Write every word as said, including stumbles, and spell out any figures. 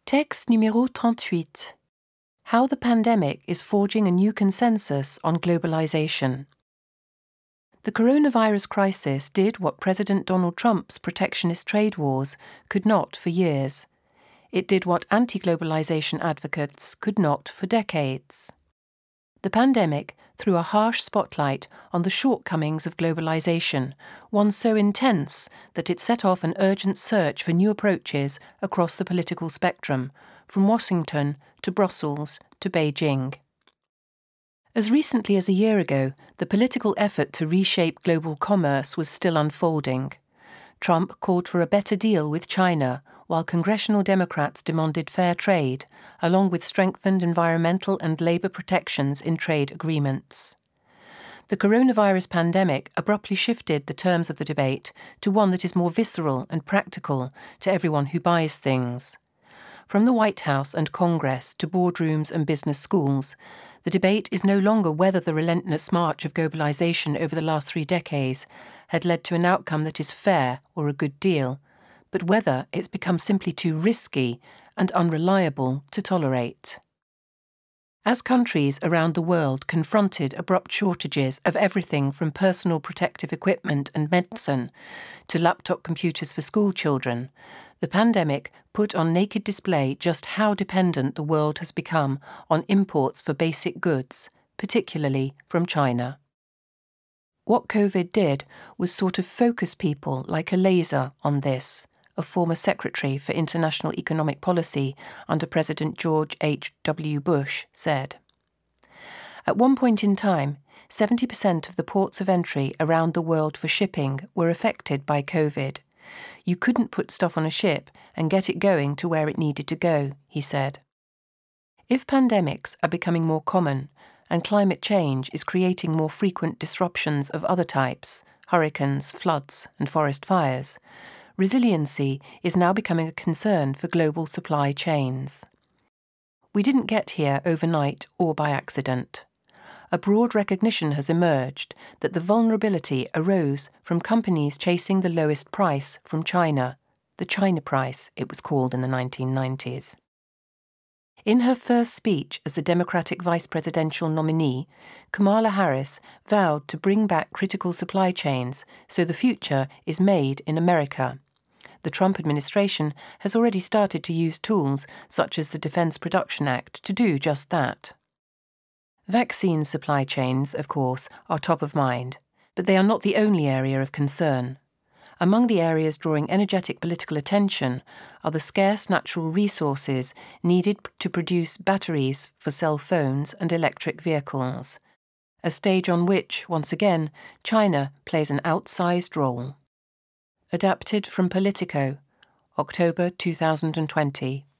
Texte numéro trente-huit. How the pandemic is forging a new consensus on globalization. The coronavirus crisis did what President Donald Trump's protectionist trade wars could not for years. It did what anti-globalization advocates could not for decades. The pandemic threw a harsh spotlight on the shortcomings of globalization, one so intense that it set off an urgent search for new approaches across the political spectrum, from Washington to Brussels to Beijing. As recently as a year ago, the political effort to reshape global commerce was still unfolding. Trump called for a better deal with China, while congressional Democrats demanded fair trade, along with strengthened environmental and labour protections in trade agreements. The coronavirus pandemic abruptly shifted the terms of the debate to one that is more visceral and practical to everyone who buys things. From the White House and Congress to boardrooms and business schools, the debate is no longer whether the relentless march of globalization over the last three decades had led to an outcome that is fair or a good deal, but whether it's become simply too risky and unreliable to tolerate. As countries around the world confronted abrupt shortages of everything from personal protective equipment and medicine to laptop computers for school children, the pandemic put on naked display just how dependent the world has become on imports for basic goods, particularly from China. What COVID did was sort of focus people like a laser on this, a former Secretary for International Economic Policy under President George H W Bush said. At one point in time, seventy percent of the ports of entry around the world for shipping were affected by COVID. You couldn't put stuff on a ship and get it going to where it needed to go, he said. If pandemics are becoming more common and climate change is creating more frequent disruptions of other types, hurricanes, floods, and forest fires, resiliency is now becoming a concern for global supply chains. We didn't get here overnight or by accident. A broad recognition has emerged that the vulnerability arose from companies chasing the lowest price from China, the China price it was called in the nineteen nineties. In her first speech as the Democratic vice presidential nominee, Kamala Harris vowed to bring back critical supply chains so the future is made in America. The Trump administration has already started to use tools such as the Defense Production Act to do just that. Vaccine supply chains, of course, are top of mind, but they are not the only area of concern. Among the areas drawing energetic political attention are the scarce natural resources needed to produce batteries for cell phones and electric vehicles, a stage on which, once again, China plays an outsized role. Adapted from Politico, October two thousand twenty.